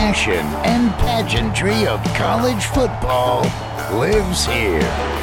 passion and pageantry of college football lives here.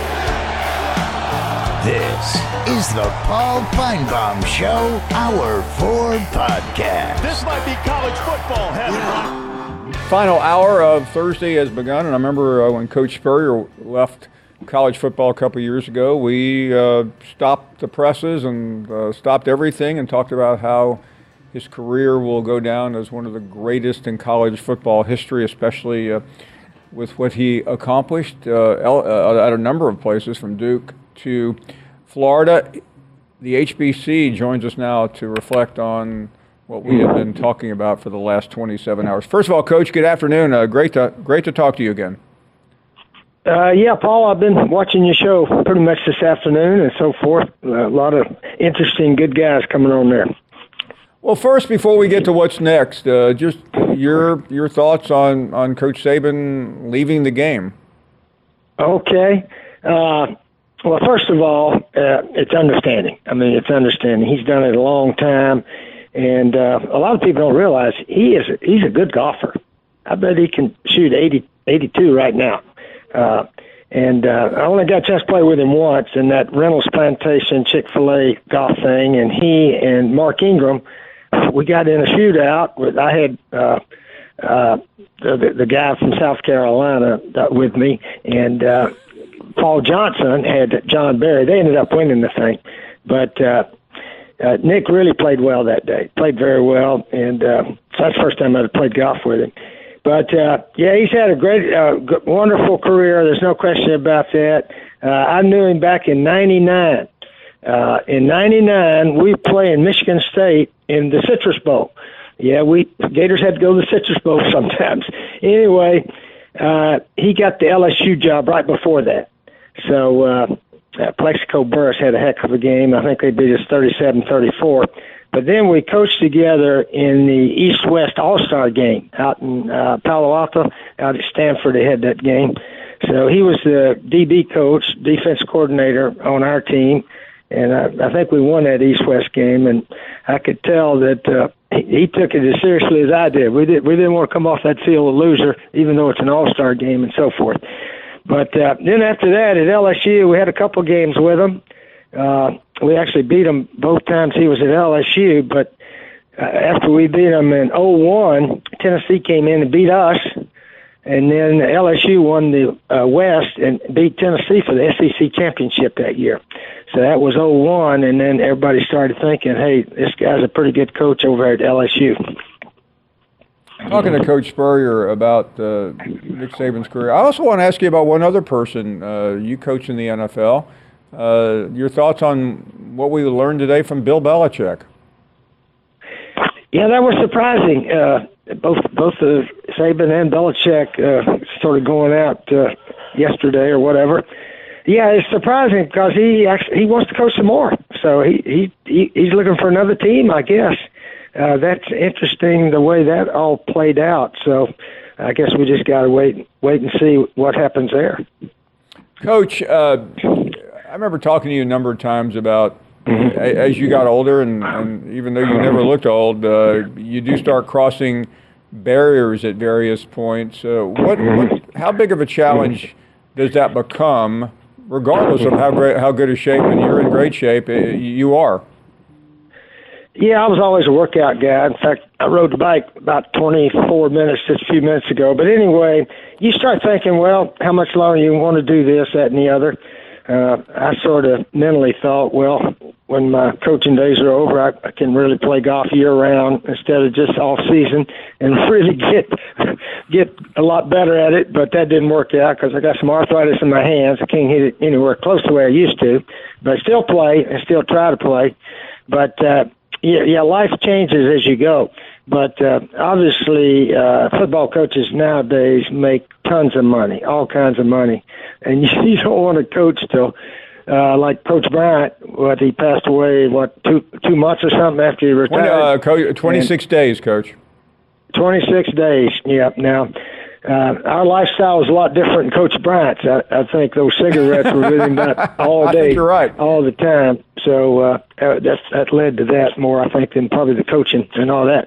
This is the Paul Feinbaum Show, Hour 4 podcast. This might be college football heaven. Final hour of Thursday has begun, and I remember when Coach Spurrier left college football a couple years ago, we stopped the presses and stopped everything and talked about how his career will go down as one of the greatest in college football history, especially with what he accomplished at a number of places, from Duke to Florida. The HBC joins us now to reflect on what we have been talking about for the last 27 hours. First of all, Coach, good afternoon. Great to talk to you again. Yeah, Paul, I've been watching your show pretty much this afternoon and so forth. A lot of interesting, good guys coming on there. Well, first, before we get to what's next, just your thoughts on Coach Saban leaving the game. Okay. Well, first of all, it's understanding. I mean, it's understanding. He's done it a long time, and a lot of people don't realize he's a good golfer. I bet he can shoot 82 right now. And I only got a chance to play with him once in that Reynolds Plantation Chick-fil-A golf thing, and he and Mark Ingram, we got in a shootout. I had the guy from South Carolina with me, and Paul Johnson had John Barry. They ended up winning the thing. But Nick really played well that day, played very well, and so that's the first time I played golf with him. But, yeah, he's had a great, wonderful career. There's no question about that. I knew him back in 99. In 99, we play in Michigan State in the Citrus Bowl. Yeah, Gators had to go to the Citrus Bowl sometimes. Anyway, he got the LSU job right before that. So Plexico Burris had a heck of a game. I think they beat us 37-34. But then we coached together in the East-West All-Star game out in Palo Alto, out at Stanford. They had that game. So he was the DB coach, defense coordinator on our team, and I think we won that East-West game. And I could tell that he took it as seriously as I did. We didn't want to come off that field a loser, even though it's an All-Star game and so forth. But then after that, at LSU, we had a couple games with him. We actually beat him both times he was at LSU, but after we beat him in 2001, Tennessee came in and beat us, and then LSU won the West and beat Tennessee for the SEC championship that year. So that was 2001, and then everybody started thinking, hey, this guy's a pretty good coach over at LSU. Talking to Coach Spurrier about Nick Saban's career, I also want to ask you about one other person. You coach in the NFL. Your thoughts on what we learned today from Bill Belichick? Yeah, that was surprising. Both Saban and Belichick started going out yesterday or whatever. Yeah, it's surprising because he wants to coach some more. So he's looking for another team, I guess. That's interesting the way that all played out. So I guess we just got to wait and see what happens there. Coach, I remember talking to you a number of times about as you got older, and even though you never looked old, you do start crossing barriers at various points. How big of a challenge does that become, regardless of how good a shape, and you're in great shape, you are? Yeah, I was always a workout guy. In fact, I rode the bike about 24 minutes just a few minutes ago. But anyway, you start thinking, well, how much longer you want to do this, that, and the other. I sort of mentally thought, well, when my coaching days are over, I can really play golf year-round instead of just off-season and really get a lot better at it. But that didn't work out because I got some arthritis in my hands. I can't hit it anywhere close to the way I used to. But I still play and still try to play. But, yeah, life changes as you go. But obviously, football coaches nowadays make tons of money, all kinds of money. And you don't want to coach till, like Coach Bryant, he passed away, 2 months or something after he retired? 26 days, Coach. 26 days, yeah. Now, our lifestyle is a lot different than Coach Bryant's. I think those cigarettes were with him about all day, I think you're right. all the time. So that led to that more, I think, than probably the coaching and all that.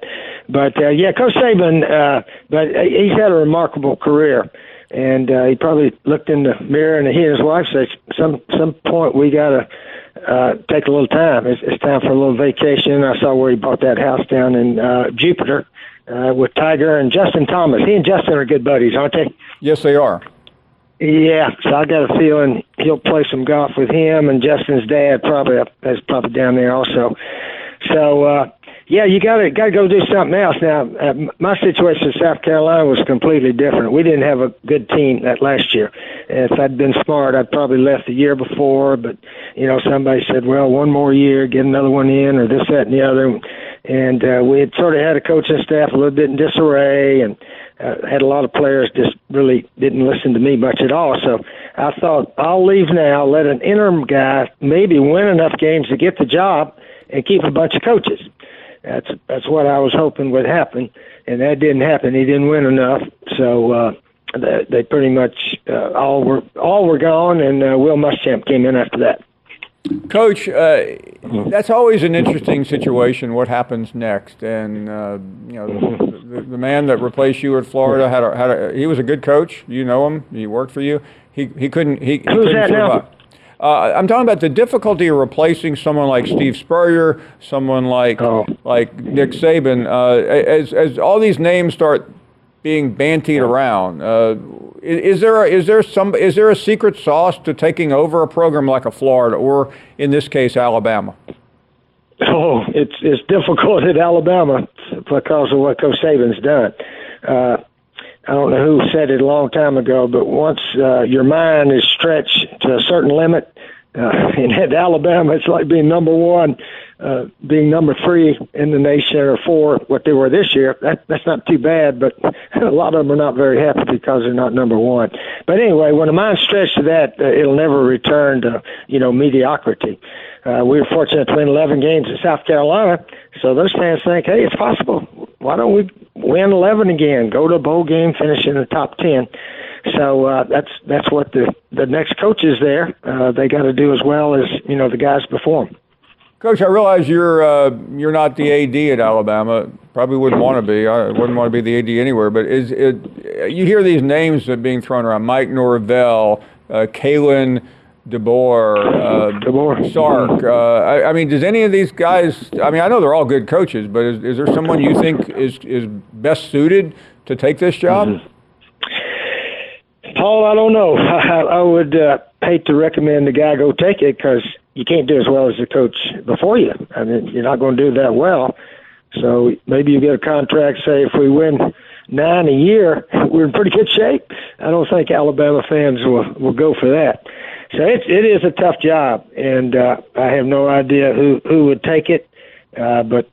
But Coach Saban, but he's had a remarkable career, and he probably looked in the mirror and he and his wife said, some point we got to take a little time. It's time for a little vacation. I saw where he bought that house down in Jupiter with Tiger and Justin Thomas. He and Justin are good buddies, aren't they? Yes, they are. Yeah, so I got a feeling he'll play some golf with him, and Justin's dad is probably down there also. So, you gotta go do something else. Now, my situation in South Carolina was completely different. We didn't have a good team that last year. If I'd been smart, I'd probably left the year before. But somebody said, "Well, one more year, get another one in," or this, that, and the other. And we had sort of had a coaching staff a little bit in disarray, and had a lot of players just really didn't listen to me much at all. So I thought, I'll leave now, let an interim guy maybe win enough games to get the job and keep a bunch of coaches. That's what I was hoping would happen, and that didn't happen. He didn't win enough, so they pretty much all were gone, and Will Muschamp came in after that. Coach, that's always an interesting situation. What happens next? And the man that replaced you at Florida he was a good coach. You know him. He worked for you. He couldn't. Who's that now? I'm talking about the difficulty of replacing someone like Steve Spurrier, someone like Nick Saban. As all these names start being bantied around, is there a secret sauce to taking over a program like a Florida, or in this case Alabama? Oh, it's difficult at Alabama because of what Coach Saban's done. I don't know who said it a long time ago, but once your mind is stretched to a certain limit, and at Alabama, it's like being number one, being number 3 in the nation, or 4, what they were this year. That's not too bad, but a lot of them are not very happy because they're not number 1. But anyway, when the mind's stretched to that, it'll never return to mediocrity. We were fortunate to win 11 games in South Carolina, so those fans think, hey, it's possible. Why don't we win 11 again, go to a bowl game, finish in the top 10? So that's what the next coach is there. They got to do as well as the guys before them. Coach, I realize you're not the AD at Alabama. Probably wouldn't want to be. I wouldn't want to be the AD anywhere. But you hear these names being thrown around: Mike Norvell, Kalen DeBoer, Sark. I mean, does any of these guys? I mean, I know they're all good coaches, but is there someone you think is best suited to take this job? Mm-hmm. Paul, I don't know. I would hate to recommend the guy go take it because you can't do as well as the coach before you. I mean, you're not going to do that well. So maybe you get a contract, say, if we win 9 a year, we're in pretty good shape. I don't think Alabama fans will go for that. So it is a tough job, and I have no idea who would take it. But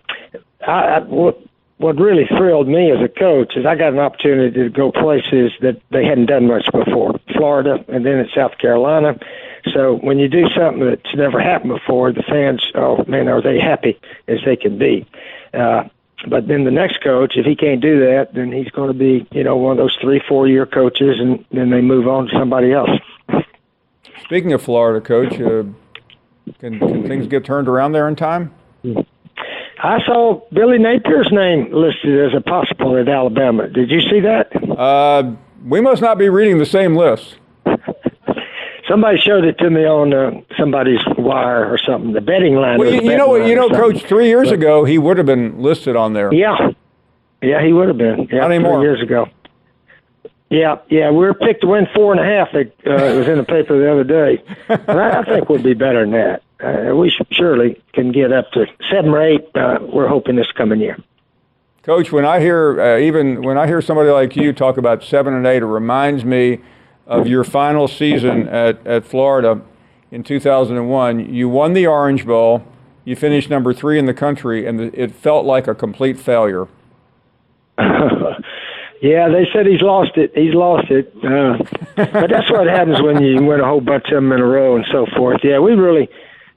what really thrilled me as a coach is I got an opportunity to go places that they hadn't done much before, Florida and then in South Carolina. So when you do something that's never happened before, the fans, oh, man, are they happy as they can be. But then the next coach, if he can't do that, then he's going to be, one of those 3-4 year coaches, and then they move on to somebody else. Speaking of Florida, Coach, can things get turned around there in time? I saw Billy Napier's name listed as a possible at Alabama. Did you see that? We must not be reading the same list. Somebody showed it to me on somebody's wire or something. The betting line. Well, Coach, 3 years ago he would have been listed on there. Yeah, he would have been. Yeah, not anymore. 3 years ago. Yeah, we were picked to win 4.5. It was in the paper the other day. I think we'll be better than that. We surely can get up to 7 or 8. We're hoping this coming year. Coach, when I hear somebody like you talk about 7 and 8, it reminds me of your final season at Florida in 2001. You won the Orange Bowl. You finished number 3 in the country, and it felt like a complete failure. Yeah, they said he's lost it. But that's what happens when you win a whole bunch of them in a row and so forth. Yeah, we really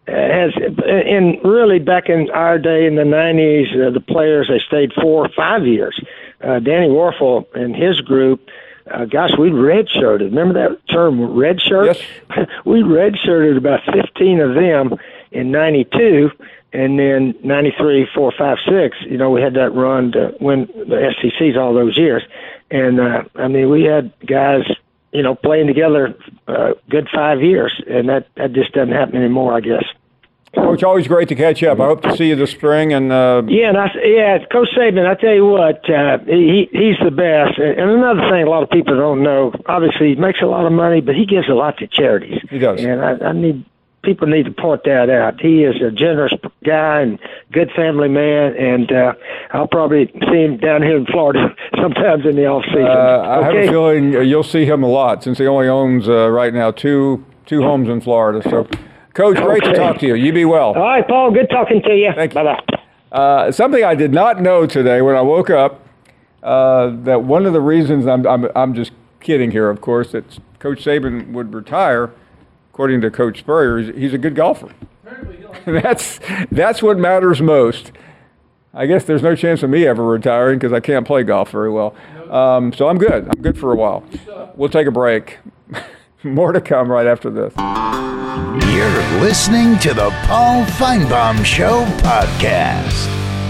back in our day in the 90s, the players, they stayed 4 or 5 years. Danny Warfel and his group, we redshirted. Remember that term, redshirt? Yes. We redshirted about 15 of them in 92. And then 93, 4, 5, 6, we had that run to win the SECs all those years. And, we had guys, playing together a good 5 years, and that just doesn't happen anymore, I guess. Coach, always great to catch up. I hope to see you this spring. And Coach Saban, I tell you what, he's the best. And another thing a lot of people don't know, obviously he makes a lot of money, but he gives a lot to charities. He does. And people need to point that out. He is a generous guy and good family man, and I'll probably see him down here in Florida sometimes in the off season. I have a feeling you'll see him a lot since he only owns right now two homes in Florida. So, Coach, great to talk to you. You be well. All right, Paul. Good talking to you. Thank you. Bye-bye. Something I did not know today when I woke up, that one of the reasons I'm just kidding here, of course, that Coach Saban would retire, according to Coach Spurrier, he's a good golfer. That's what matters most. I guess there's no chance of me ever retiring because I can't play golf very well. So I'm good. I'm good for a while. We'll take a break. More to come right after this. You're listening to the Paul Finebaum Show podcast.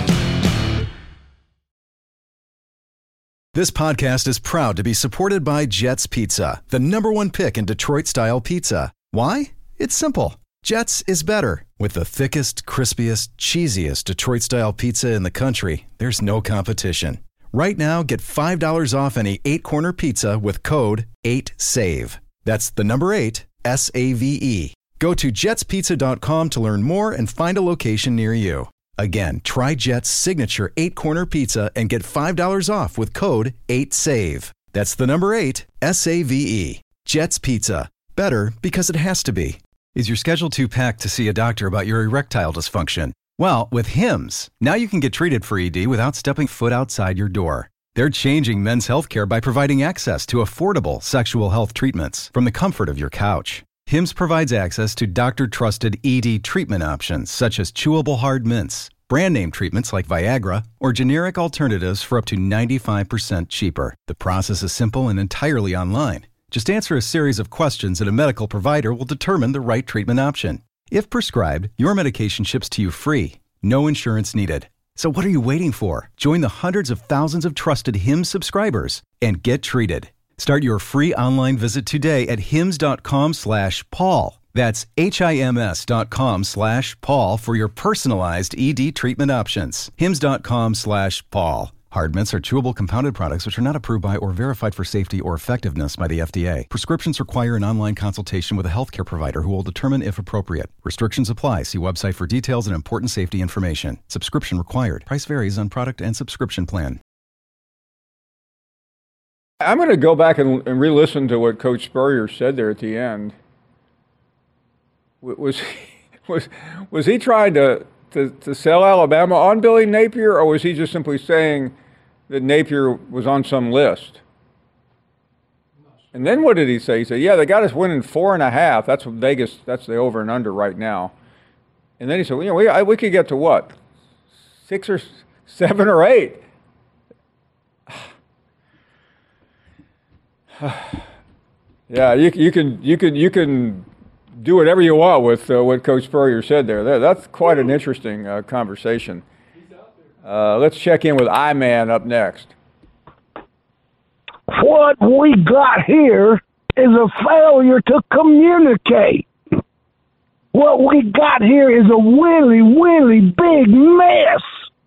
This podcast is proud to be supported by Jets Pizza, the #1 pick in Detroit-style pizza. Why? It's simple. Jets is better. With the thickest, crispiest, cheesiest Detroit-style pizza in the country, there's no competition. Right now, get $5 off any 8-corner pizza with code 8SAVE. That's the number 8, SAVE. Go to jetspizza.com to learn more and find a location near you. Again, try Jet's signature 8-corner pizza and get $5 off with code 8SAVE. That's the number 8, SAVE. Jet's Pizza. Better because it has to be. Is your schedule too packed to see a doctor about your erectile dysfunction? Well, with Hims, now you can get treated for ED without stepping foot outside your door. They're changing men's healthcare by providing access to affordable sexual health treatments from the comfort of your couch. Hims provides access to doctor-trusted ED treatment options such as chewable hard mints, brand name treatments like Viagra, or generic alternatives for up to 95% cheaper. The process is simple and entirely online. Just answer a series of questions and a medical provider will determine the right treatment option. If prescribed, your medication ships to you free. No insurance needed. So what are you waiting for? Join the hundreds of thousands of trusted Hims subscribers and get treated. Start your free online visit today at hims.com/Paul. That's HIMS.com/Paul for your personalized ED treatment options. hims.com/Paul. Hard mints are chewable compounded products which are not approved by or verified for safety or effectiveness by the FDA. Prescriptions require an online consultation with a healthcare provider who will determine if appropriate. Restrictions apply. See website for details and important safety information. Subscription required. Price varies on product and subscription plan. I'm going to go back and re-listen to what Coach Spurrier said there at the end. Was he trying to sell Alabama on Billy Napier, or was he just simply saying that Napier was on some list? And then what did he say? He said, yeah, they got us winning 4.5. That's what Vegas, that's the over and under right now. And then he said, well, we could get to what? 6 or 7 or 8. Yeah, you can do whatever you want with what Coach Spurrier said there. That's quite an interesting conversation. Let's check in with I-Man up next. What we got here is a failure to communicate. What we got here is a really big mess.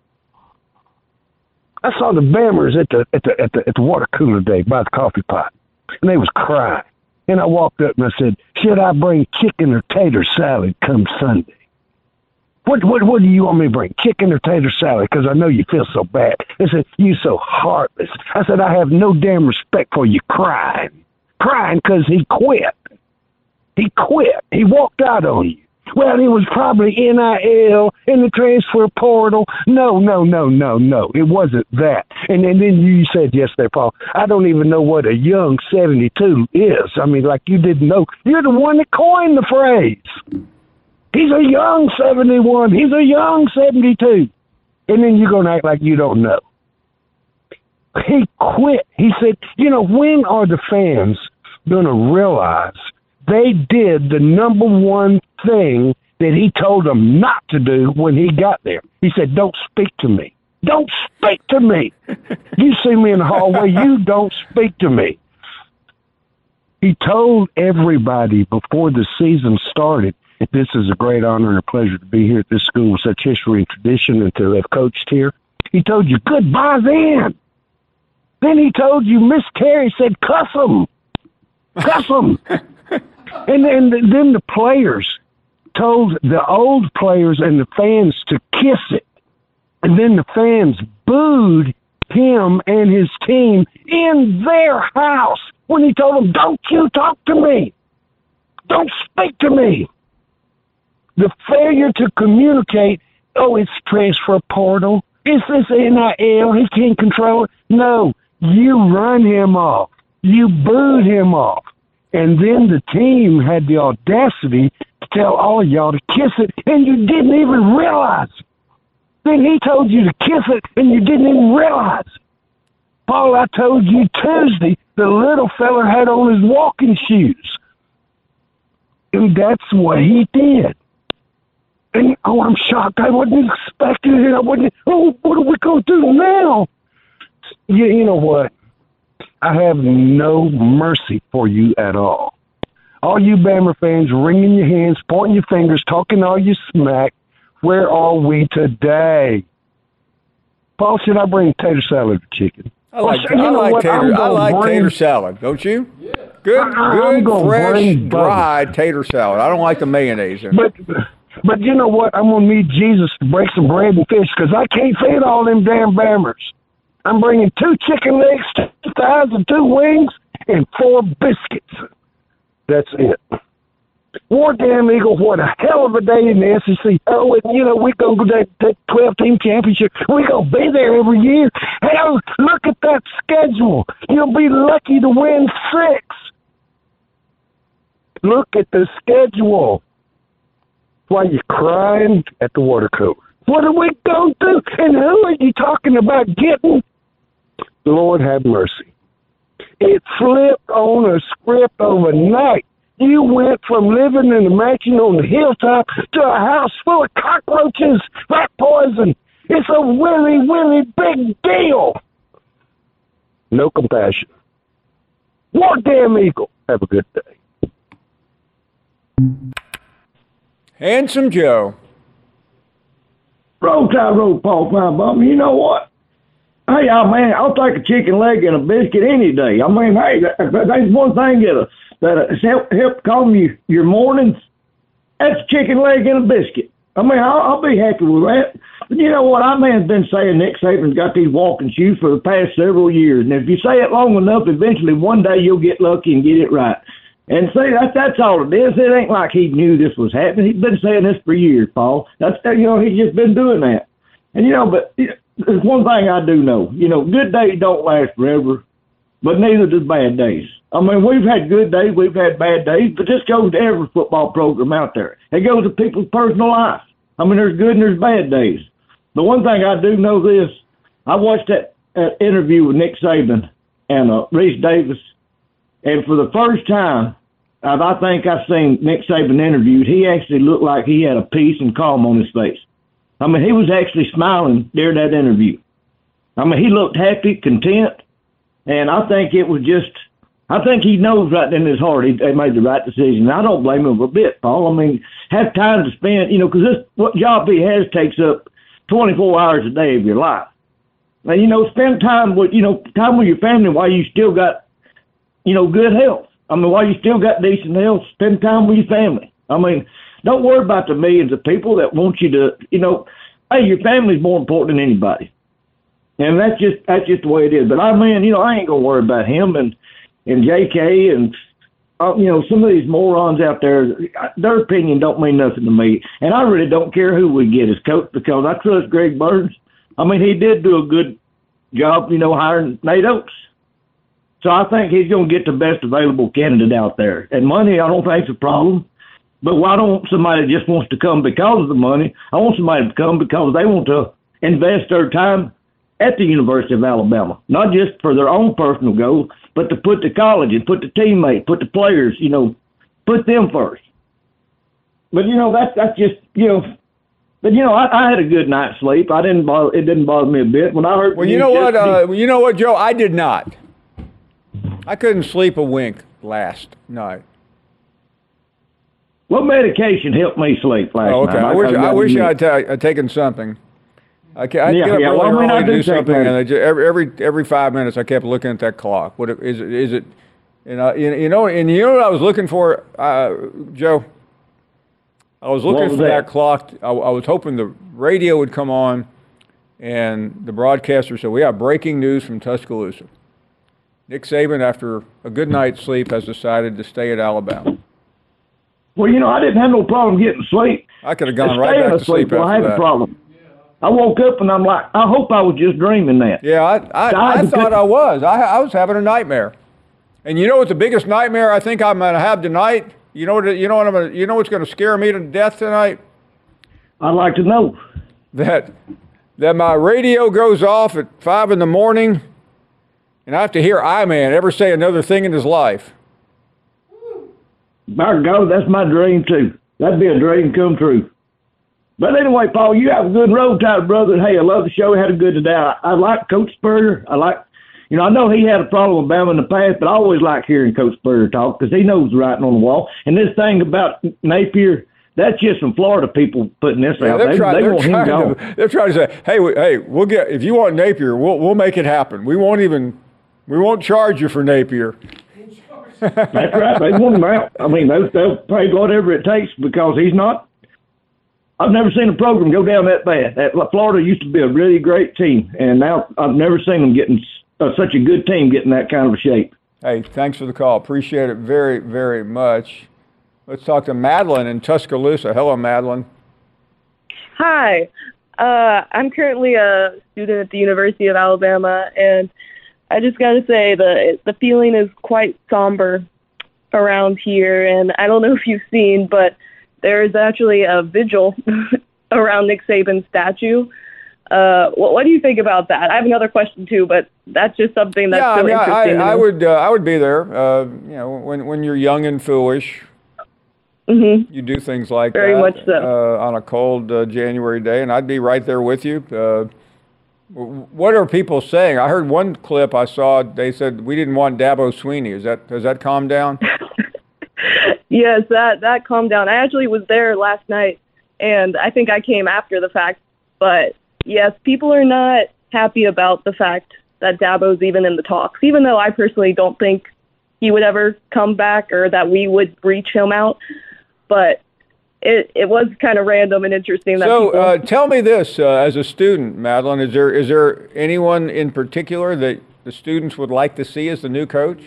I saw the Bammers at the water cooler day by the coffee pot, and they was crying. And I walked up and I said, should I bring chicken or tater salad come Sunday? What do you want me to bring? Chicken or tater salad? Because I know you feel so bad. They said, you so heartless. I said, I have no damn respect for you crying. Crying because he quit. He quit. He walked out on you. Well, it was probably NIL in the transfer portal. No. It wasn't that. And then you said yesterday, Paul, I don't even know what a young 72 is. I mean, like you didn't know. You're the one that coined the phrase. He's a young 71. He's a young 72. And then you're going to act like you don't know. He quit. He said, when are the fans going to realize they did the number one thing that he told them not to do when he got there. He said, don't speak to me. Don't speak to me. You see me in the hallway, you don't speak to me. He told everybody before the season started that this is a great honor and a pleasure to be here at this school with such history and tradition and to have coached here. He told you goodbye then. Then he told you Miss Terry said, cuss them. Cuss them. and then the players told the old players and the fans to kiss it. And then the fans booed him and his team in their house when he told them, don't you talk to me. Don't speak to me. The failure to communicate, it's transfer portal. It's this NIL. He can't control it. No, you run him off. You booed him off. And then the team had the audacity to tell all of y'all to kiss it, and you didn't even realize. Then he told you to kiss it, and you didn't even realize. Paul, I told you Tuesday the little fella had on his walking shoes. And that's what he did. And, I'm shocked. I wasn't expecting it. What are we going to do now? You know what? I have no mercy for you at all. All you Bama fans wringing your hands, pointing your fingers, talking all your smack. Where are we today? Paul, should I bring tater salad or chicken? I like tater salad, don't you? Yeah. Good, fresh, dried tater salad. I don't like the mayonnaise in it. But you know what? I'm going to need Jesus to break some bread and fish because I can't feed all them damn Bammers. I'm bringing 2 chicken legs, 2 thighs, and 2 wings, and 4 biscuits. That's it. War Damn Eagle, what a hell of a day in the SEC. Oh, and we're going to go to that 12-team championship. We're going to be there every year. Hell, look at that schedule. You'll be lucky to win 6. Look at the schedule. Why you crying at the water cooler? What are we going to do? And who are you talking about getting? Lord have mercy. It flipped on a script overnight. You went from living in a mansion on the hilltop to a house full of cockroaches, rat poison. It's a really, really big deal. No compassion. War Damn Eagle. Have a good day. Handsome Joe. Roll Tide Road, Paul Feinbaum. You know what? Hey, man, I'll take a chicken leg and a biscuit any day. I mean, hey, that's one thing that help calm your mornings. That's a chicken leg and a biscuit. I mean, I'll be happy with that. But you know what? I may have been saying Nick Saban's got these walking shoes for the past several years. And if you say it long enough, eventually one day you'll get lucky and get it right. And see, that's all it is. It ain't like he knew this was happening. He's been saying this for years, Paul. That's he's just been doing that. And but there's one thing I do know. Good days don't last forever, but neither do bad days. I mean, we've had good days, we've had bad days, but this goes to every football program out there. It goes to people's personal life. I mean, there's good and there's bad days. The one thing I do know this, I watched that interview with Nick Saban and Reese Davis. And for the first time, I think I've seen Nick Saban interviewed, he actually looked like he had a peace and calm on his face. I mean, he was actually smiling during that interview. I mean, he looked happy, content, and I think he knows right in his heart he made the right decision. I don't blame him a bit, Paul. I mean, have time to spend, because what job he has takes up 24 hours a day of your life. And, spend time with your family while you still got good health. I mean, while you still got decent health, spend time with your family. I mean, don't worry about the millions of people that want you to, hey, your family's more important than anybody. And that's just the way it is. But I mean, I ain't going to worry about him and JK and, some of these morons out there. Their opinion don't mean nothing to me. And I really don't care who we get as coach because I trust Greg Burns. I mean, he did do a good job, hiring Nate Oates. So I think he's going to get the best available candidate out there. And money, I don't think is a problem. But why don't somebody that just wants to come because of the money? I want somebody to come because they want to invest their time at the University of Alabama, not just for their own personal goals, but to put the college and put the teammates, put the players, put them first. But that's just But I had a good night's sleep. It didn't bother me a bit when I heard. Well, you know what, Joe? I did not. I couldn't sleep a wink last night. What medication helped me sleep last night? I wish I'd taken something. I'd get up really early and do something, and every 5 minutes I kept looking at that clock. What is it? And you know what I was looking for, Joe? I was looking for that clock. I was hoping the radio would come on, and the broadcaster said, "We have breaking news from Tuscaloosa. Nick Saban, after a good night's sleep, has decided to stay at Alabama." Well, I didn't have no problem getting sleep. I could have gone right back to sleep after I had a problem. I woke up and I'm like, I hope I was just dreaming that. Yeah, I thought I was. I was having a nightmare. And you know what the biggest nightmare I think I'm going to have tonight? You know what's going to scare me to death tonight? I'd like to know. That my radio goes off at 5 in the morning, and I have to hear I-Man ever say another thing in his life. By God, that's my dream too. That'd be a dream come true. But anyway, Paul, you have a good road tide, brother. Hey, I love the show. We had a good day. I like Coach Spurrier. I know he had a problem with Bama in the past, but I always like hearing Coach Spurrier talk because he knows the writing on the wall. And this thing about Napier, that's just some Florida people putting this out. They want him gone. They're trying to say, hey, we'll get, if you want Napier, we'll make it happen. We won't charge you for Napier. That's right. They want him out. I mean, they'll pay whatever it takes because he's not. I've never seen a program go down that bad. Florida used to be a really great team, and now I've never seen them getting such a good team getting that kind of a shape. Hey, thanks for the call. Appreciate it very, very much. Let's talk to Madeline in Tuscaloosa. Hello, Madeline. Hi. I'm currently a student at the University of Alabama, and I just got to say the feeling is quite somber around here, and I don't know if you've seen, but there's actually a vigil around Nick Saban's statue. What do you think about that? I have another question too, but that's just something that's interesting. I would be there. When you're young and foolish, mm-hmm. You do things like very that, much so. On a cold January day, and I'd be right there with you. What are people saying? I heard one clip I saw. They said we didn't want Dabo Swinney. Has that calmed down? Yes, that calmed down. I actually was there last night, and I think I came after the fact. But yes, people are not happy about the fact that Dabo's even in the talks, even though I personally don't think he would ever come back or that we would reach him out. But it was kind of random and interesting. So tell me this, as a student, Madeline, is there anyone in particular that the students would like to see as the new coach?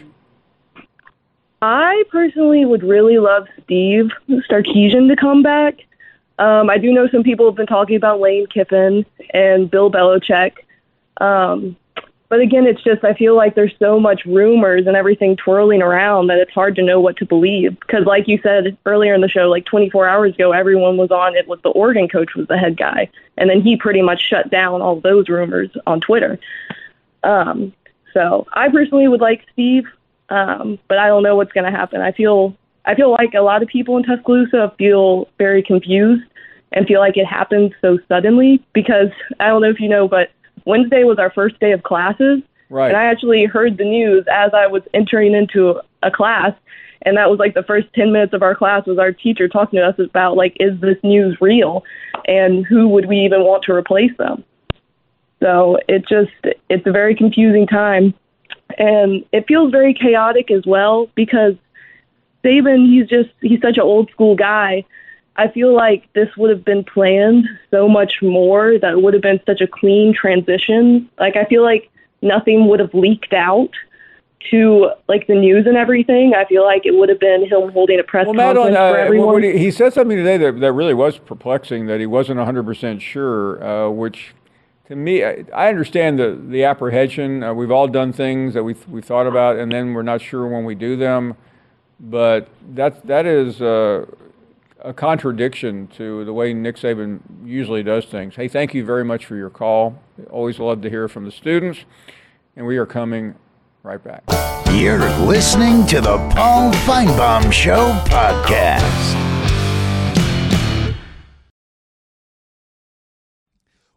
I personally would really love Steve Sarkisian to come back. I do know some people have been talking about Lane Kiffin and Bill Belichick. But again, it's just I feel like there's so much rumors and everything twirling around that it's hard to know what to believe. Because like you said earlier in the show, like 24 hours ago, everyone was on it was the Oregon coach was the head guy. And then he pretty much shut down all those rumors on Twitter. So I personally would like Steve, but I don't know what's going to happen. I feel like a lot of people in Tuscaloosa feel very confused and feel like it happened so suddenly because I don't know if you know, but Wednesday was our first day of classes, right? And I actually heard the news as I was entering into a class, and that was like the first 10 minutes of our class was our teacher talking to us about, like, is this news real, and who would we even want to replace them? So it's a very confusing time, and it feels very chaotic as well because Saban, he's such an old school guy. I feel like this would have been planned so much more, that it would have been such a clean transition. Like, I feel like nothing would have leaked out to, like, the news and everything. I feel like it would have been him holding a press conference for everyone. He said something today that really was perplexing, that he wasn't 100% sure, which, to me, I understand the apprehension. We've all done things that we thought about, and then we're not sure when we do them. But that is a contradiction to the way Nick Saban usually does things. Hey, thank you very much for your call. Always love to hear from the students, and we are coming right back. You're listening to the Paul Feinbaum Show podcast.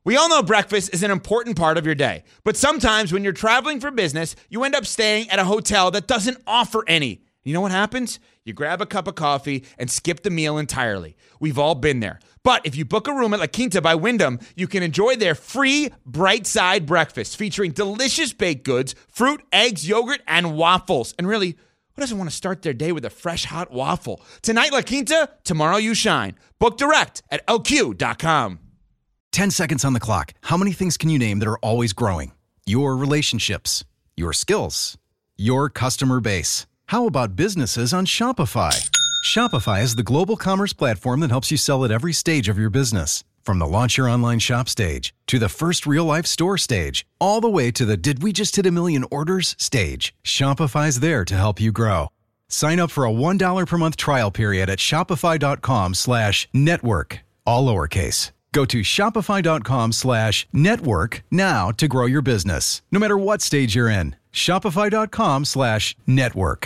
We all know breakfast is an important part of your day, but sometimes when you're traveling for business, you end up staying at a hotel that doesn't offer any. You know what happens? You grab a cup of coffee and skip the meal entirely. We've all been there. But if you book a room at La Quinta by Wyndham, you can enjoy their free Bright Side breakfast featuring delicious baked goods, fruit, eggs, yogurt, and waffles. And really, who doesn't want to start their day with a fresh, hot waffle? Tonight, La Quinta, tomorrow you shine. Book direct at lq.com. 10 seconds on the clock. How many things can you name that are always growing? Your relationships, your skills, your customer base. How about businesses on Shopify? Shopify is the global commerce platform that helps you sell at every stage of your business. From the launch your online shop stage, to the first real-life store stage, all the way to the did we just hit 1 million orders stage. Shopify's there to help you grow. Sign up for a $1 per month trial period at shopify.com/network, all lowercase. Go to shopify.com/network now to grow your business, no matter what stage you're in. Shopify.com/network.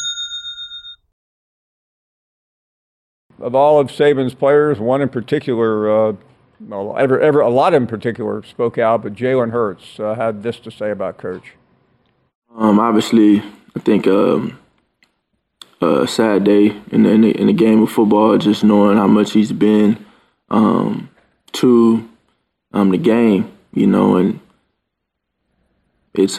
Of all of Saban's players, one in particular, a lot in particular spoke out, but Jalen Hurts had this to say about Coach. Obviously, I think a sad day in the game of football, just knowing how much he's been to the game, and it's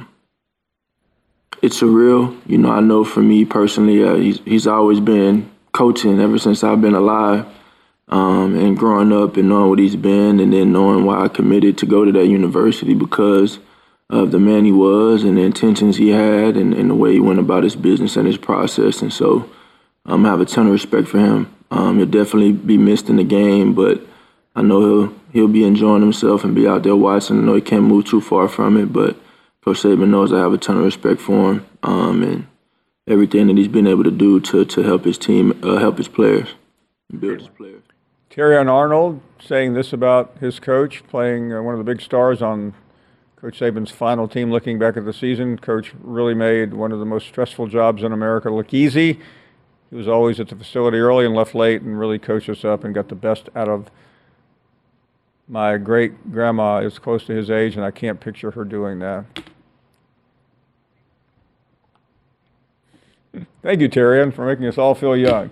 surreal. I know for me personally, he's always been coaching ever since I've been alive, and growing up and knowing what he's been, and then knowing why I committed to go to that university because of the man he was and the intentions he had and the way he went about his business and his process. And so I have a ton of respect for him. He'll definitely be missed in the game, but I know he'll be enjoying himself and be out there watching. I know he can't move too far from it, but Coach Saban knows I have a ton of respect for him and everything that he's been able to do to help his team, help his players, and build his players. Terrion Arnold saying this about his coach, playing one of the big stars on Coach Saban's final team. Looking back at the season, Coach really made one of the most stressful jobs in America look easy. He was always at the facility early and left late and really coached us up and got the best out of my great-grandma. Is close to his age, and I can't picture her doing that. Thank you, Terrion, for making us all feel young.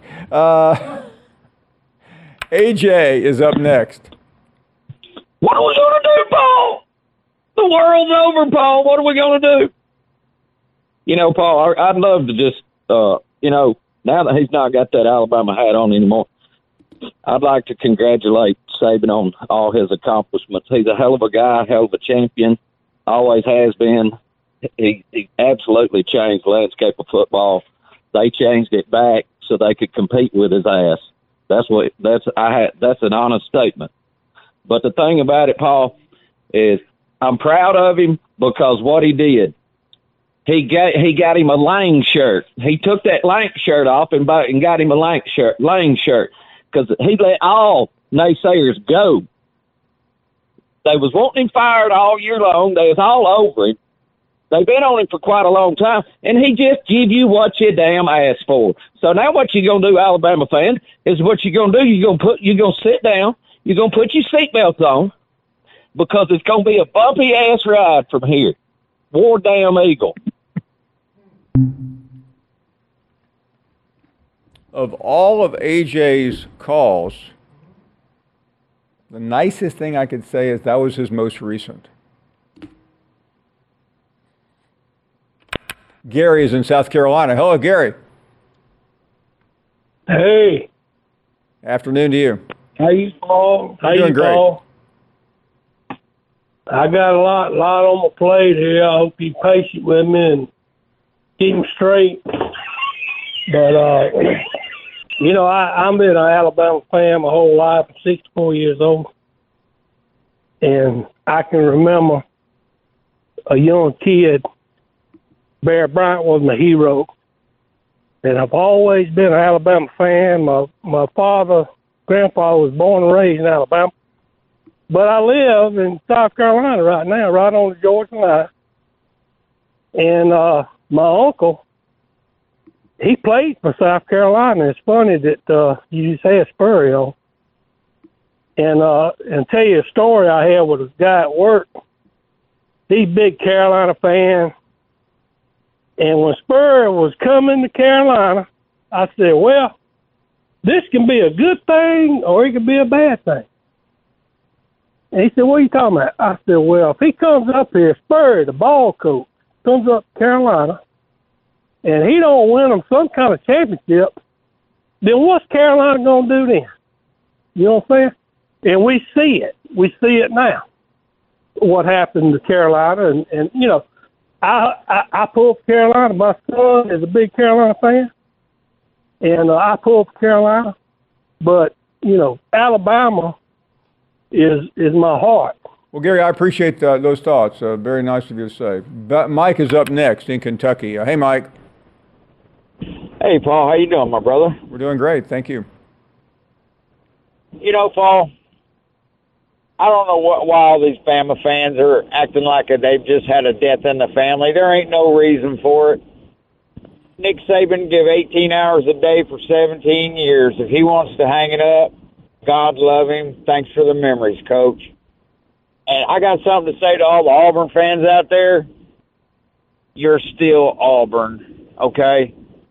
AJ is up next. What are we going to do, Paul? The world's over, Paul. What are we going to do? Paul, I'd love to just, now that he's not got that Alabama hat on anymore, I'd like to congratulate Saban on all his accomplishments. He's a hell of a guy, hell of a champion, always has been. He absolutely changed the landscape of football. They changed it back so they could compete with his ass. That's an honest statement. But the thing about it, Paul, is I'm proud of him because what he did, he got him a Lang shirt. He took that Lang shirt off and got him a Lang shirt because he let all naysayers go. They was wanting him fired all year long. They was all over him. They've been on him for quite a long time, and he just give you what you damn asked for. So now what you gonna do, Alabama fans, is what you gonna do. You're gonna sit down. You're gonna put your seatbelts on because it's gonna be a bumpy ass ride from here. War damn Eagle. Of all of AJ's calls, the nicest thing I could say is that was his most recent. Gary is in South Carolina. Hello, Gary. Hey. Afternoon to you. How you, Paul? How doing you, great. Paul? I got a lot on my plate here. I hope you're patient with me and keep them straight. But, I've been an Alabama fan my whole life. I'm 64 years old. And I can remember a young kid, Bear Bryant was my hero. And I've always been an Alabama fan. My grandfather was born and raised in Alabama. But I live in South Carolina right now, right on the Georgia line. And my uncle, he played for South Carolina. It's funny that you said Spurrier. and tell you a story I had with a guy at work. He's a big Carolina fan. And when Spurrier was coming to Carolina, I said, well, this can be a good thing or it can be a bad thing. And he said, what are you talking about? I said, well, if he comes up here, Spurrier, the ball coach, comes up to Carolina, and he don't win them some kind of championship, then what's Carolina going to do then? You know what I'm saying? And we see it. We see it now, what happened to Carolina. And you know, I pull for Carolina. My son is a big Carolina fan, and I pull for Carolina. But, you know, Alabama is my heart. Well, Gary, I appreciate those thoughts. Very nice of you to say. But Mike is up next in Kentucky. Hey, Mike. Hey, Paul. How you doing, my brother? We're doing great. Thank you. You know, Paul, I don't know why all these Bama fans are acting like they've just had a death in the family. There ain't no reason for it. Nick Saban give 18 hours a day for 17 years. If he wants to hang it up, God love him. Thanks for the memories, Coach. And I got something to say to all the Auburn fans out there. You're still Auburn, okay?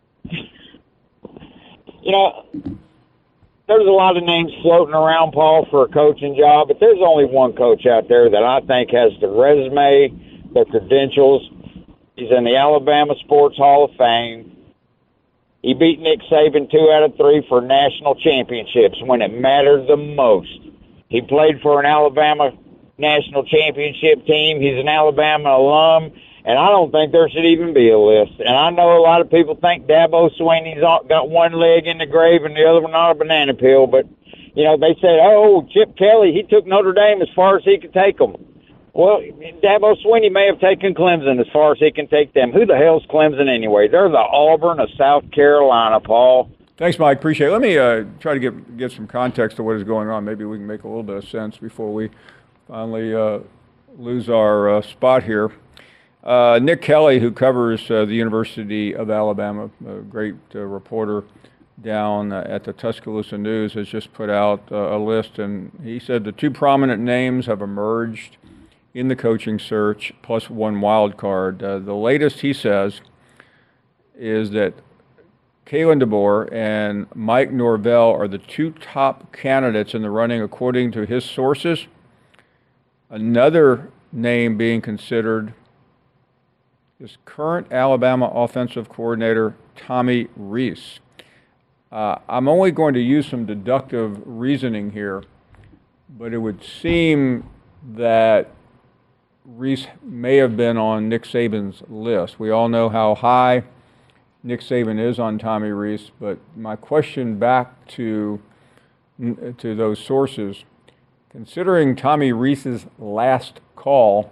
You know, there's a lot of names floating around, Paul, for a coaching job, but there's only one coach out there that I think has the resume, the credentials. He's in the Alabama Sports Hall of Fame. He beat Nick Saban 2 out of 3 for national championships when it mattered the most. He played for an Alabama national championship team. He's an Alabama alum, and I don't think there should even be a list. And I know a lot of people think Dabo Swinney's got one leg in the grave and the other one on a banana peel, but, you know, they say, oh, Chip Kelly, he took Notre Dame as far as he could take them. Well, Dabo Swinney may have taken Clemson as far as he can take them. Who the hell's Clemson anyway? They're the Auburn of South Carolina, Paul. Thanks, Mike. Appreciate it. Let me try to get some context to what is going on. Maybe we can make a little bit of sense before we finally lose our spot here. Nick Kelly, who covers the University of Alabama, a great reporter down at the Tuscaloosa News, has just put out a list, and he said the two prominent names have emerged in the coaching search, plus one wild card. The latest, he says, is that Kalen DeBoer and Mike Norvell are the two top candidates in the running, according to his sources. Another name being considered is current Alabama offensive coordinator Tommy Rees. I'm only going to use some deductive reasoning here, but it would seem that Rees may have been on Nick Saban's list. We all know how high Nick Saban is on Tommy Rees, but my question back to those sources, considering Tommy Rees's last call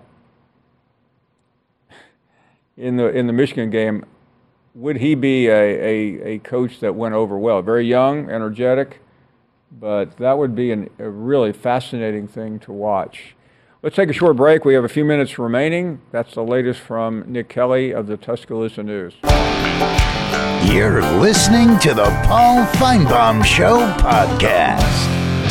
in the Michigan game, would he be a coach that went over well? Very young, energetic, but that would be a really fascinating thing to watch. Let's take a short break. We have a few minutes remaining. That's the latest from Nick Kelly of the Tuscaloosa News. You're listening to the Paul Feinbaum Show podcast.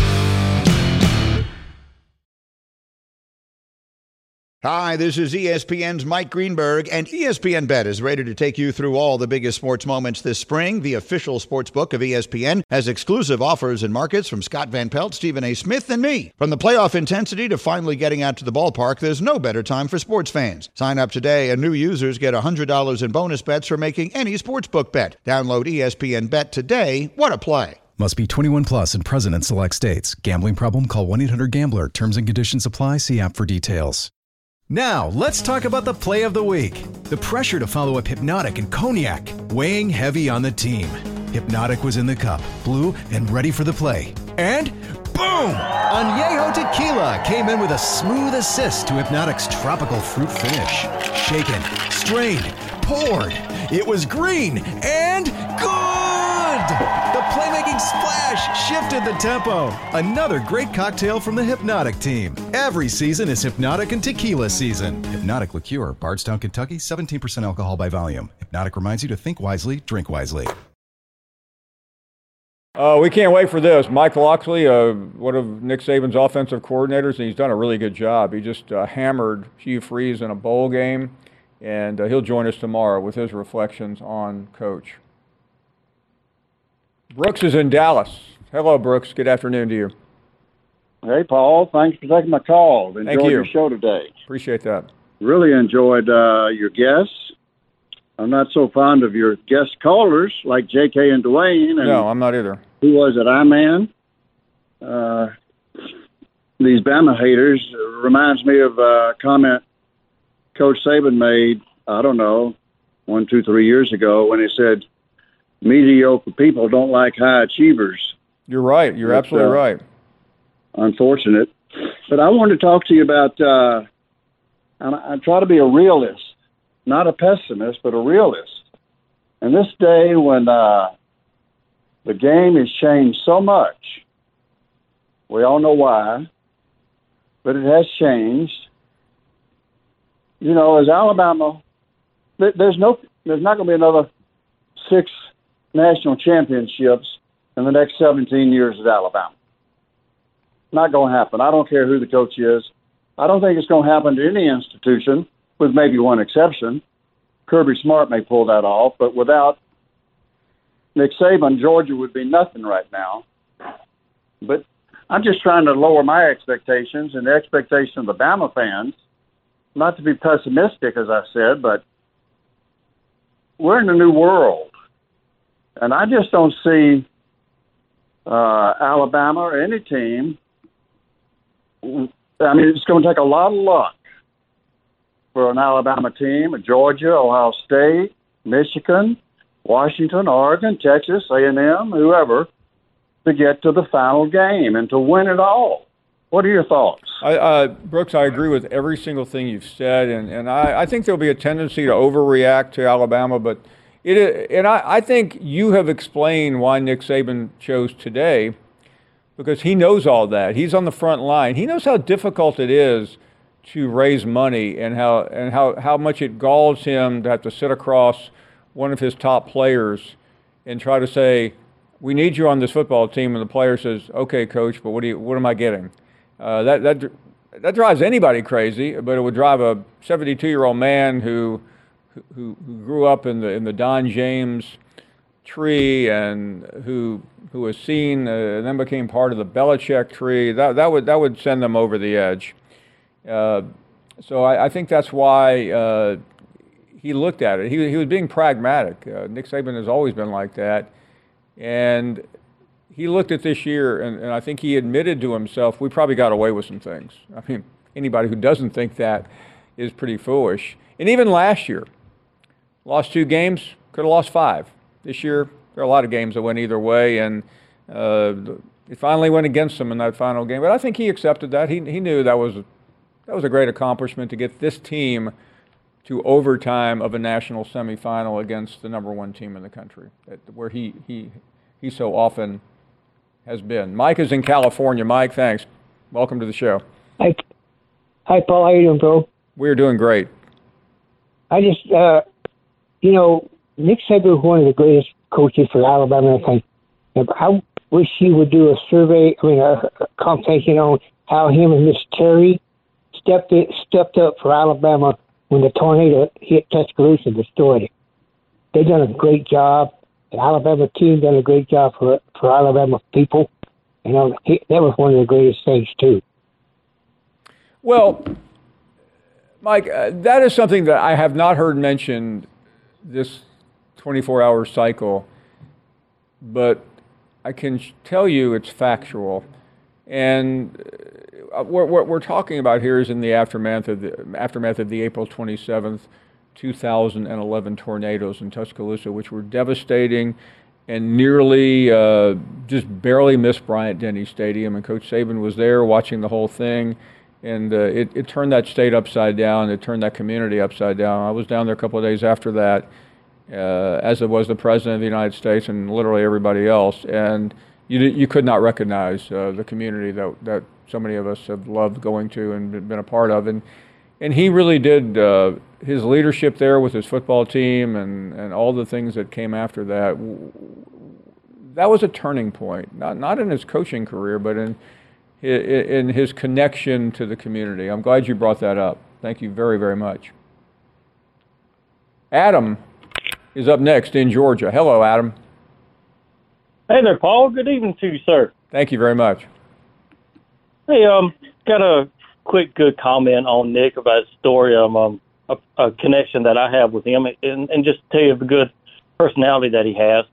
Hi, this is ESPN's Mike Greenberg, and ESPN Bet is ready to take you through all the biggest sports moments this spring. The official sports book of ESPN has exclusive offers and markets from Scott Van Pelt, Stephen A. Smith, and me. From the playoff intensity to finally getting out to the ballpark, there's no better time for sports fans. Sign up today, and new users get $100 in bonus bets for making any sportsbook bet. Download ESPN Bet today. What a play. Must be 21 plus and present in select states. Gambling problem? Call 1-800-GAMBLER. Terms and conditions apply. See app for details. Now, let's talk about the play of the week. The pressure to follow up Hypnotic and Cognac, weighing heavy on the team. Hypnotic was in the cup, blue, and ready for the play. And boom! Añejo Tequila came in with a smooth assist to Hypnotic's tropical fruit finish. Shaken, strained, poured. It was green and good! The playmaking splash shifted the tempo. Another great cocktail from the Hypnotic team. Every season is Hypnotic and Tequila season. Hypnotic Liqueur, Bardstown, Kentucky, 17% alcohol by volume. Hypnotic reminds you to think wisely, drink wisely. We can't wait for this. Mike Locksley, one of Nick Saban's offensive coordinators, and he's done a really good job. He just hammered Hugh Freeze in a bowl game, and he'll join us tomorrow with his reflections on Coach. Brooks is in Dallas. Hello, Brooks. Good afternoon to you. Hey, Paul. Thanks for taking my call. Enjoyed your show today. Appreciate that. Really enjoyed your guests. I'm not so fond of your guest callers like J.K. and Dwayne. And no, I'm not either. Who was it? I-Man. These Bama haters reminds me of a comment Coach Saban made, I don't know, 1, 2, 3 years ago when he said, mediocre people don't like high achievers. You're right. You're absolutely right. Unfortunate. But I wanted to talk to you about, I try to be a realist. Not a pessimist, but a realist. And this day when the game has changed so much, we all know why, but it has changed. You know, as Alabama, there's not going to be another 6 national championships in the next 17 years at Alabama. Not going to happen. I don't care who the coach is. I don't think it's going to happen to any institution, with maybe one exception. Kirby Smart may pull that off, but without Nick Saban, Georgia would be nothing right now. But I'm just trying to lower my expectations and the expectation of the Bama fans, not to be pessimistic, as I said, but we're in a new world. And I just don't see Alabama or any team. I mean, it's going to take a lot of luck for an Alabama team, Georgia, Ohio State, Michigan, Washington, Oregon, Texas, A&M, whoever, to get to the final game and to win it all. What are your thoughts? Brooks, I agree with every single thing you've said, and I think there'll be a tendency to overreact to Alabama, but I think you have explained why Nick Saban chose today, because he knows all that. He's on the front line. He knows how difficult it is to raise money and how much it galls him to have to sit across one of his top players and try to say, we need you on this football team, and the player says, okay, coach, but what am I getting? That drives anybody crazy, but it would drive a 72-year-old man who grew up in the Don James tree and who was seen and then became part of the Belichick tree. That would send them over the edge. So I think that's why he looked at it. He was being pragmatic. Nick Saban has always been like that. And he looked at this year, and I think he admitted to himself, we probably got away with some things. I mean, anybody who doesn't think that is pretty foolish. And even last year, lost 2 games, could have lost 5. This year, there are a lot of games that went either way, and it finally went against him in that final game. But I think he accepted that. He knew that was a great accomplishment to get this team to overtime of a national semifinal against the number 1 team in the country, where he so often has been. Mike is in California. Mike, thanks. Welcome to the show. Hi, Paul. How you doing, bro? We're doing great. I just, Nick Saban was one of the greatest coaches for Alabama. I wish he would do a survey, a conversation on how him and Miss Terry stepped up for Alabama when the tornado hit Tuscaloosa and destroyed it. They've done a great job. The Alabama team done a great job for Alabama people. That was one of the greatest things, too. Well, Mike, that is something that I have not heard mentioned this 24-hour cycle, but I can tell you it's factual. And what we're talking about here is in the aftermath of the April 27th, 2011 tornadoes in Tuscaloosa, which were devastating and nearly just barely missed Bryant-Denny Stadium. And Coach Saban was there watching the whole thing, and it turned that state upside down. It turned that community upside down. I was down there a couple of days after that, as it was the President of the United States and literally everybody else. And you could not recognize the community that so many of us have loved going to and been a part of. And he really did, his leadership there with his football team and all the things that came after that, that was a turning point, not in his coaching career, but in his connection to the community. I'm glad you brought that up. Thank you very, very much. Adam is up next in Georgia. Hello, Adam. Hey there, Paul. Good evening to you, sir. Thank you very much. Hey, got a quick good comment on Nick about his story. A connection that I have with him, and just tell you the good personality that he has.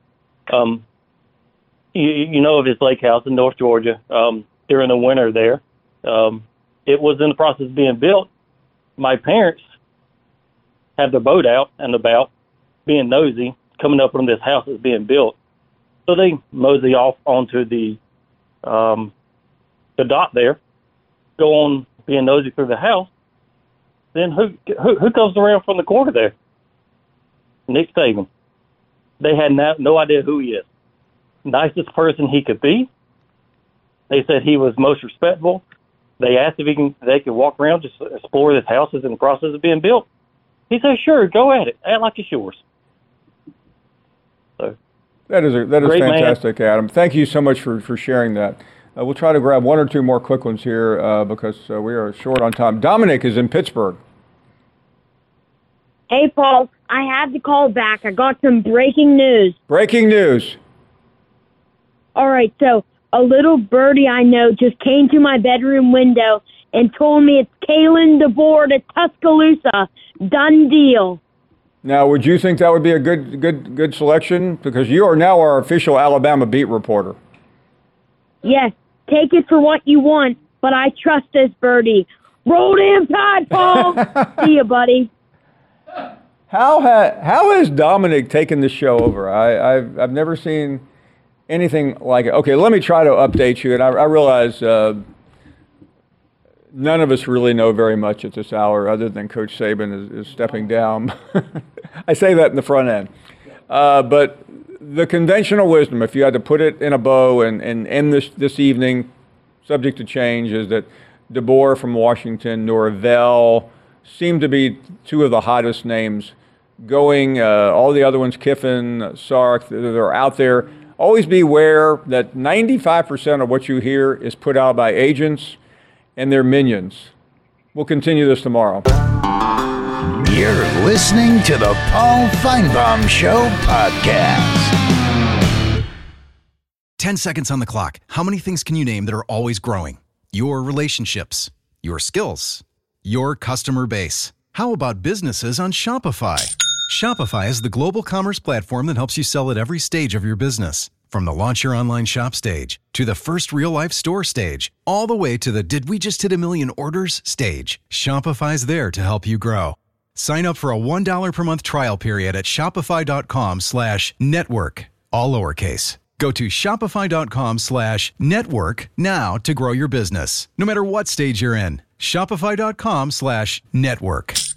You know of his lake house in North Georgia. During the winter there, it was in the process of being built. My parents had their boat out and about, being nosy, coming up on this house that's being built. So they mosey off onto the dock there, go on being nosy through the house. Then who comes around from the corner there? Nick Saban. They had no idea who he is. Nicest person he could be. They said he was most respectful. They asked if they could walk around, just explore this house that's in the process of being built. He said, "Sure, go at it. Act like it's yours." So that is fantastic, man. Adam. Thank you so much for sharing that. We'll try to grab one or two more quick ones here because we are short on time. Dominic is in Pittsburgh. Hey, Paul. I had to call back. I got some breaking news. Breaking news. All right, so a little birdie I know just came to my bedroom window and told me it's Kalen DeBoer to Tuscaloosa. Done deal. Now, would you think that would be a good selection? Because you are now our official Alabama beat reporter. Yes, take it for what you want, but I trust this birdie. Roll damn Tide, Paul. See you, buddy. How has Dominic taken the show over? I've never seen anything like it. Okay, let me try to update you. And I realize none of us really know very much at this hour other than Coach Saban is stepping down. I say that in the front end. But the conventional wisdom, if you had to put it in a bow and end this evening, subject to change, is that DeBoer from Washington, Norvell, seem to be two of the hottest names going. All the other ones, Kiffin, Sark, they're out there. Always be aware that 95% of what you hear is put out by agents and their minions. We'll continue this tomorrow. You're listening to the Paul Feinbaum Show podcast. 10 seconds on the clock. How many things can you name that are always growing? Your relationships, your skills, your customer base. How about businesses on Shopify? Shopify is the global commerce platform that helps you sell at every stage of your business. From the launch your online shop stage, to the first real-life store stage, all the way to the did we just hit 1 million orders stage. Shopify's there to help you grow. Sign up for a $1 per month trial period at shopify.com/network, all lowercase. Go to shopify.com/network now to grow your business, no matter what stage you're in. Shopify.com/network.